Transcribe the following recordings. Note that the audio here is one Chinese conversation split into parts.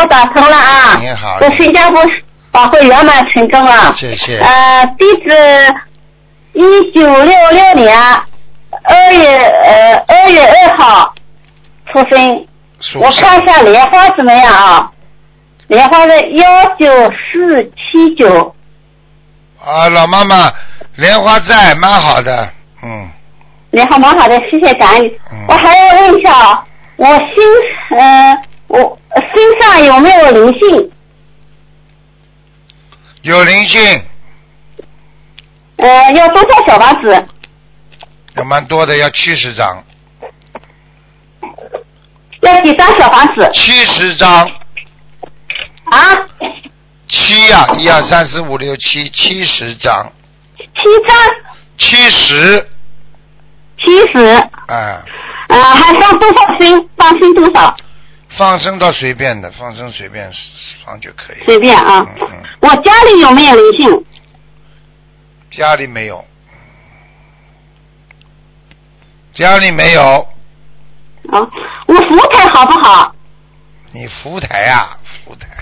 我打通了啊！ 你好。 我新加坡法会圆满成功了。 谢谢。 地址1966年2月2号出生。我看一下莲花怎么样啊？莲花是19479。 啊，老妈妈，莲花在，蛮好的， 莲花蛮好的，谢谢感恩。我还要问一下啊，我身上有没有灵性？ 有灵性。 要多少小房子？ 有蛮多的，要70张。 要几张小房子 ？70张。 啊 ？7呀，1、2、3、4、5、6、7，70张。 7张 ？70。 70。还放多少心？放心多少？ 放生到随便的，放生随便放就可以。 随便啊。我家里有没有灵性？ 家里没有。家里没有。 我福台好不好？ 你福台啊？福台。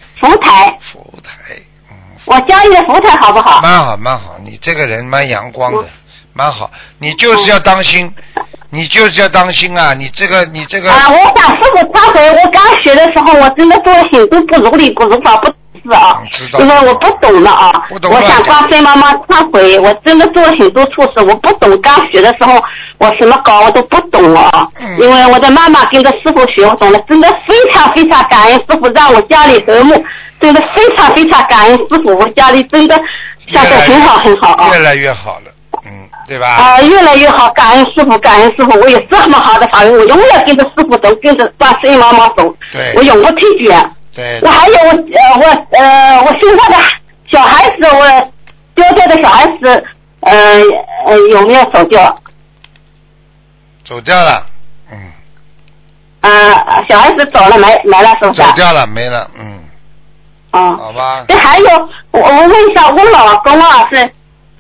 我家里的福台好不好？ 蛮好蛮好，你这个人蛮阳光的，蛮好。你就是要当心，你就是要当心啊！你这个。 我想师傅忏悔，我刚学的时候，我真的做行动不如理，不如法，不是啊，因为我不懂了啊。我想观世音妈妈忏悔，我真的做行动错事，我不懂。刚学的时候，我什么搞我都不懂啊。因为我的妈妈跟着师傅学，我懂了，真的非常非常感恩师傅，让我家里和睦，真的非常非常感恩师傅，我家里真的现在很好很好啊。 越来越好了。对吧？ 越来越好，感恩师傅，感恩师傅，我有这么好的法运，我永远跟着师傅走，跟着观世音妈妈走，我永不退转。 对。 我还有我现在的小孩子，我丢掉的小孩子，有没有走掉？ 走掉了。 小孩子走了没了是不是？ 走掉了没了，好吧。 这还有，我问一下，我老公啊是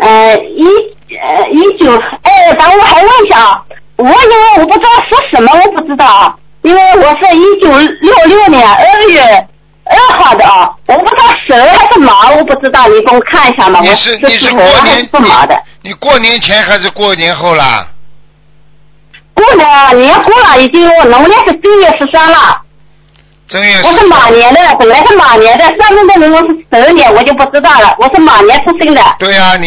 等我还问一下啊，因为我不知道说什么，我不知道啊，因为我是1966年2月2号的啊，我不知道蛇还是马，我不知道，你帮我看一下嘛。 你是过年还是马的？你过年前还是过年后啦？ 过年过了，已经农历是正月13了。我是马年的，本来是马年的，上面的人我是12年，我就不知道了。我是马年出生的。 对呀，